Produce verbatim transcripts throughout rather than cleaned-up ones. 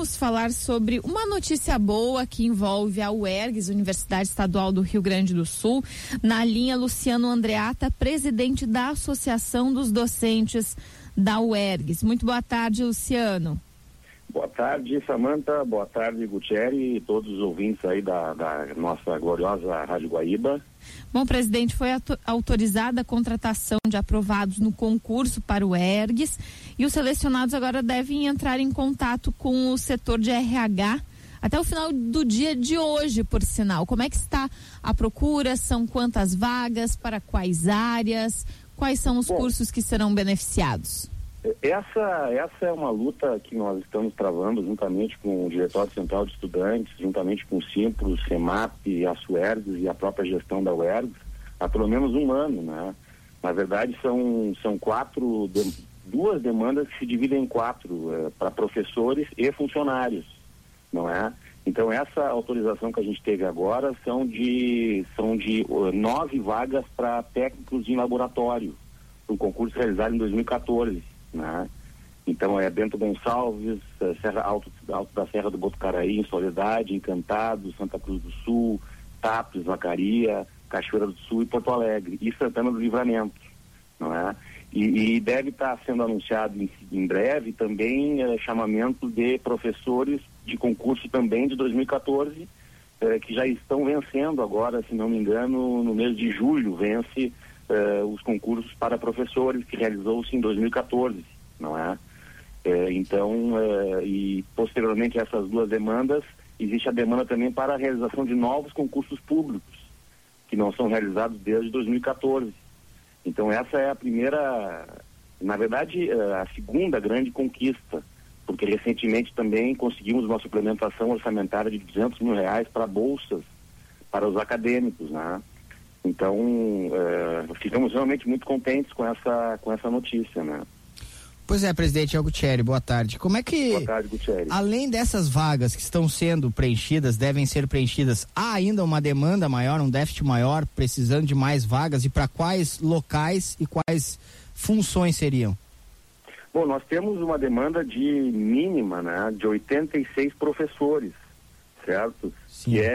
vamos falar sobre uma notícia boa que envolve a U E R G S, Universidade Estadual do Rio Grande do Sul. Na linha, Luciano Andreata, presidente da Associação dos Docentes da U E R G S. Muito boa tarde, Luciano. Boa tarde, Samanta. Boa tarde, Gutierrez e todos os ouvintes aí da, da nossa gloriosa Rádio Guaíba. Bom, presidente, foi autorizada a contratação de aprovados no concurso para o U E R G S e os selecionados agora devem entrar em contato com o setor de R H até o final do dia de hoje, por sinal. Como é que está a procura? São quantas vagas? Para quais áreas? Quais são os Bom, cursos que serão beneficiados? Essa, essa é uma luta que nós estamos travando juntamente com o Diretório Central de Estudantes, juntamente com o Simpro, o SEMAP, a S U E R G S e a própria gestão da U E R G S, há pelo menos um ano, né? Na verdade, são, são quatro, de, duas demandas que se dividem em quatro, é, para professores e funcionários, não é? Então, essa autorização que a gente teve agora são de, são de uh, nove vagas para técnicos em laboratório, um concurso realizado em dois mil e quatorze. Né? Então é Bento Gonçalves, Serra Alto, Alto da Serra do Botucaraí, em Soledade, Encantado, Santa Cruz do Sul, Tapes, Vacaria, Cachoeira do Sul e Porto Alegre e Santana do Livramento, não é? E, e deve estar sendo anunciado em, em breve também eh, chamamento de professores de concurso também de dois mil e quatorze, eh, que já estão vencendo agora, se não me engano, no mês de julho vence Uh, os concursos para professores que realizou-se em dois mil e quatorze, não é? Uh, então, uh, e posteriormente a essas duas demandas, existe a demanda também para a realização de novos concursos públicos, que não são realizados desde dois mil e quatorze. Então, essa é a primeira, na verdade, uh, a segunda grande conquista, porque recentemente também conseguimos uma suplementação orçamentária de duzentos mil reais para bolsas para os acadêmicos, né? Então, uh, ficamos realmente muito contentes com essa, com essa notícia, né? Pois é, presidente, é o Gutierrez, boa tarde. Como é que, boa tarde, Gutierrez. Além dessas vagas que estão sendo preenchidas, devem ser preenchidas, há ainda uma demanda maior, um déficit maior, precisando de mais vagas, e para quais locais e quais funções seriam? Bom, nós temos uma demanda de mínima, né, de oitenta e seis professores, certo? Sim. Que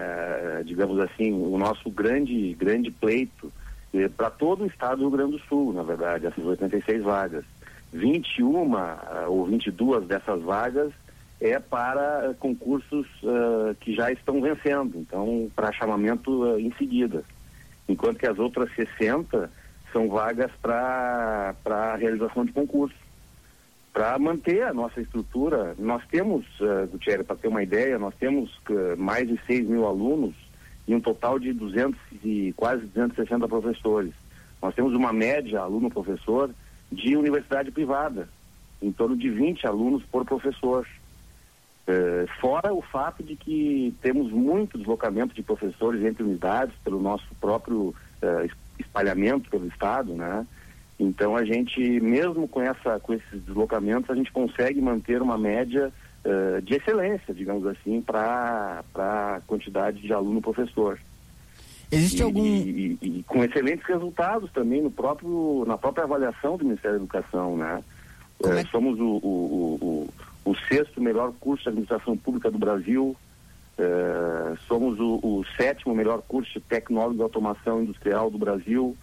é, digamos assim, o nosso grande, grande pleito eh, para todo o estado do Rio Grande do Sul, na verdade, essas oitenta e seis vagas. vinte e um uh, ou vinte e duas dessas vagas é para uh, concursos uh, que já estão vencendo, então para chamamento uh, em seguida. Enquanto que as outras sessenta são vagas para para realização de concurso. Para manter a nossa estrutura, nós temos, uh, Gutierrez, para ter uma ideia, nós temos uh, mais de seis mil alunos e um total de duzentos e quase duzentos e sessenta professores. Nós temos uma média aluno-professor de universidade privada, em torno de vinte alunos por professor. Uh, fora o fato de que temos muito deslocamento de professores entre unidades pelo nosso próprio uh, espalhamento pelo estado, né? Então a gente, mesmo com, essa, com esses deslocamentos, a gente consegue manter uma média uh, de excelência, digamos assim, para a quantidade de aluno-professor. Existe e, algum... E, e, e com excelentes resultados também no próprio, na própria avaliação do Ministério da Educação, né? Uh, é? Somos o, o, o, o, o sexto melhor curso de administração pública do Brasil, uh, somos o, o sétimo melhor curso de tecnólogo de automação industrial do Brasil.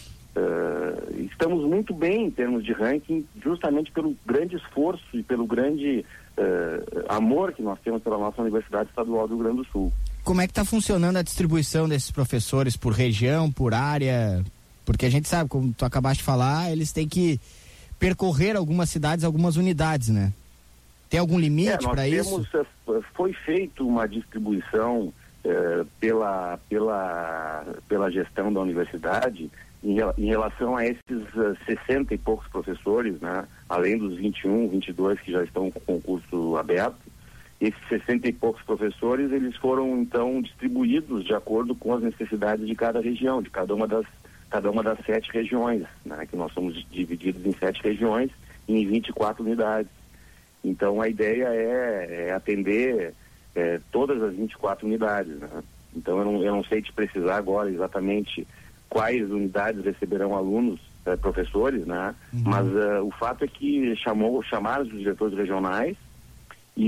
Uh, estamos muito bem em termos de ranking, justamente pelo grande esforço e pelo grande uh, amor que nós temos pela nossa Universidade Estadual do Rio Grande do Sul. Como é que está funcionando a distribuição desses professores por região, por área? Porque a gente sabe, como tu acabaste de falar, eles têm que percorrer algumas cidades, algumas unidades, né? Tem algum limite é, para isso? Uh, foi feita uma distribuição uh, pela, pela, pela gestão da universidade Em, em relação a esses uh, sessenta e poucos professores, né? Além dos vinte e um, vinte e dois que já estão com o concurso aberto, esses sessenta e poucos professores, eles foram então distribuídos de acordo com as necessidades de cada região, de cada uma das, cada uma das sete regiões, né? Que nós somos divididos em sete regiões e em vinte e quatro unidades. Então a ideia é, é atender é, todas as vinte e quatro unidades, né? Então eu não, eu não sei te precisar agora exatamente quais unidades receberão alunos, eh, professores, né? Uhum. Mas uh, o fato é que chamou, chamaram os diretores regionais e,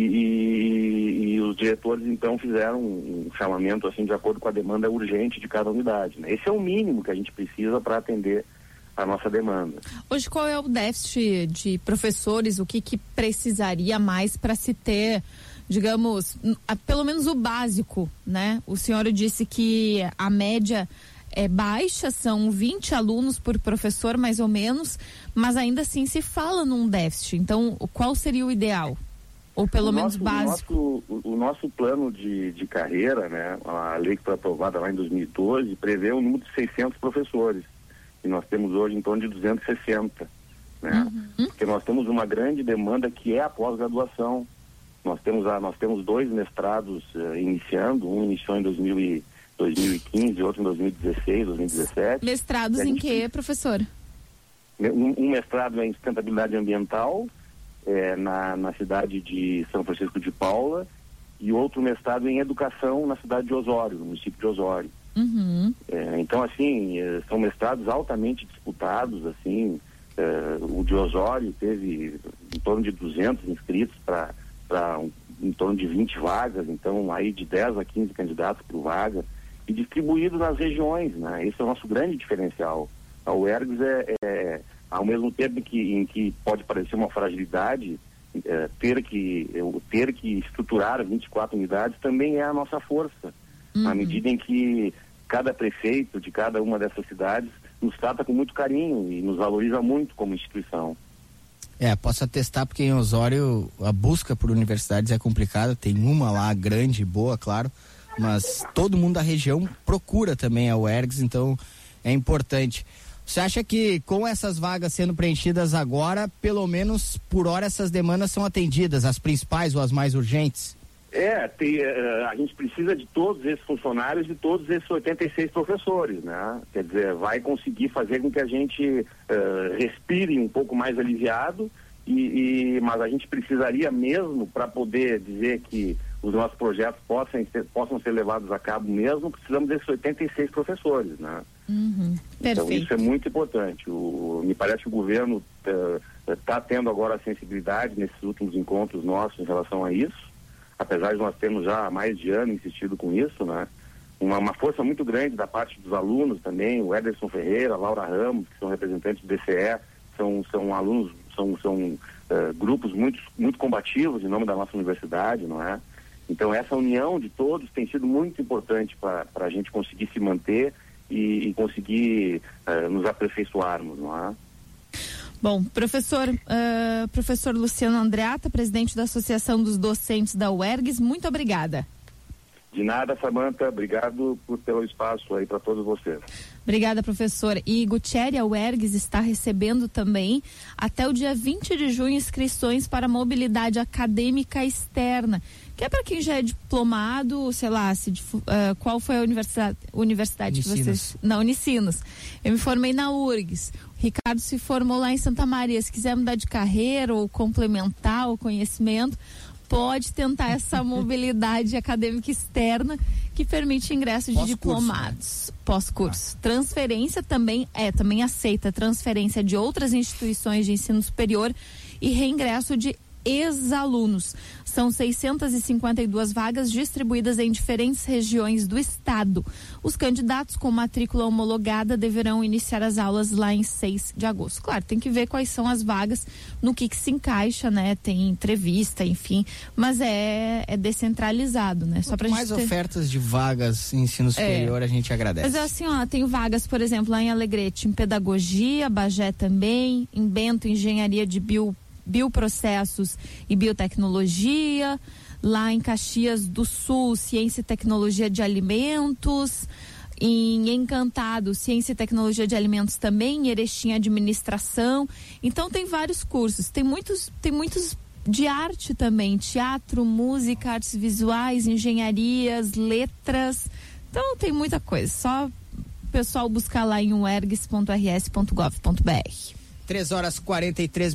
e, e os diretores então fizeram um chamamento assim de acordo com a demanda urgente de cada unidade, né? Esse é o mínimo que a gente precisa para atender a nossa demanda. Hoje, qual é o déficit de professores? O que, que precisaria mais para se ter, digamos, a, pelo menos o básico, né? O senhor disse que a média é baixa, são vinte alunos por professor, mais ou menos, mas ainda assim se fala num déficit. Então, qual seria o ideal? Ou pelo o menos nosso, básico? O nosso, o nosso plano de, de carreira, né? A lei que foi aprovada lá em dois mil e doze, prevê um número de seiscentos professores. E nós temos hoje em torno de duzentos e sessenta, né? Uhum. Porque nós temos uma grande demanda que é a pós-graduação. Nós temos, a, nós temos dois mestrados uh, iniciando, um iniciou em dois mil e quinze, outro em dois mil e dezesseis, dois mil e dezessete. Mestrados em que, professor? Um, um mestrado em sustentabilidade ambiental, é, na, na cidade de São Francisco de Paula, e outro mestrado em educação na cidade de Osório, no município de Osório. Uhum. É, então, assim, são mestrados altamente disputados, assim, é, o de Osório teve em torno de duzentos inscritos para um, em torno de vinte vagas, então aí de dez a quinze candidatos por vaga, e distribuídos nas regiões, né? Esse é o nosso grande diferencial. A UERGS é, é ao mesmo tempo que, em que pode parecer uma fragilidade, é, ter, que, ter que estruturar vinte e quatro unidades também é a nossa força. Uhum. Na medida em que cada prefeito de cada uma dessas cidades nos trata com muito carinho e nos valoriza muito como instituição. É, posso atestar porque em Osório a busca por universidades é complicada, tem uma lá grande, boa, claro, mas todo mundo da região procura também a UERGS, então é importante. Você acha que com essas vagas sendo preenchidas agora, pelo menos por hora essas demandas são atendidas, as principais ou as mais urgentes? É, tem, uh, a gente precisa de todos esses funcionários e todos esses oitenta e seis professores, né? Quer dizer, vai conseguir fazer com que a gente uh, respire um pouco mais aliviado, e, e, mas a gente precisaria mesmo, para poder dizer que os nossos projetos possam ser, possam ser levados a cabo mesmo, precisamos desses oitenta e seis professores, né? Uhum. Então isso é muito importante. O, me parece que o governo está uh, tendo agora a sensibilidade nesses últimos encontros nossos em relação a isso. Apesar de nós termos já há mais de ano insistido com isso, né? Uma, uma força muito grande da parte dos alunos também, o Ederson Ferreira, a Laura Ramos, que são representantes do D C E, são, são alunos, são, são uh, grupos muito, muito combativos em nome da nossa universidade, não é? Então essa união de todos tem sido muito importante para a gente conseguir se manter e, e conseguir uh, nos aperfeiçoarmos, não é? Bom, professor, uh, professor Luciano Andreatta, presidente da Associação dos Docentes da UERGS, muito obrigada. De nada, Samanta, obrigado por, pelo espaço aí para todos vocês. Obrigada, professor. E Gutierre, a UERGS está recebendo também, até o dia vinte de junho, inscrições para mobilidade acadêmica externa, que é para quem já é diplomado, sei lá, se, uh, qual foi a universidade, universidade que vocês... Não, Unicinos. Eu me formei na URGS. O Ricardo se formou lá em Santa Maria. Se quiser mudar de carreira ou complementar o conhecimento, pode tentar essa mobilidade acadêmica externa que permite ingresso de diplomados, né? Pós-curso. Ah. Transferência também é, também aceita transferência de outras instituições de ensino superior e reingresso de ex-alunos. São seiscentas e cinquenta e duas vagas distribuídas em diferentes regiões do estado. Os candidatos com matrícula homologada deverão iniciar as aulas lá em seis de agosto. Claro, tem que ver quais são as vagas, no que que se encaixa, né? Tem entrevista, enfim, mas é, é descentralizado, né? Só pra mais gente ter... ofertas de vagas em ensino superior, é. A gente agradece. Mas é assim, ó, tem vagas, por exemplo, lá em Alegrete, em pedagogia, Bagé também, em Bento, engenharia de bio bioprocessos e biotecnologia, lá em Caxias do Sul, ciência e tecnologia de alimentos, em Encantado, ciência e tecnologia de alimentos também, em Erechim, administração. Então tem vários cursos, tem muitos, tem muitos de arte também, teatro, música, artes visuais, engenharias, letras. Então tem muita coisa, só o pessoal buscar lá em uergs ponto r s ponto gov ponto b r. três horas e quarenta e três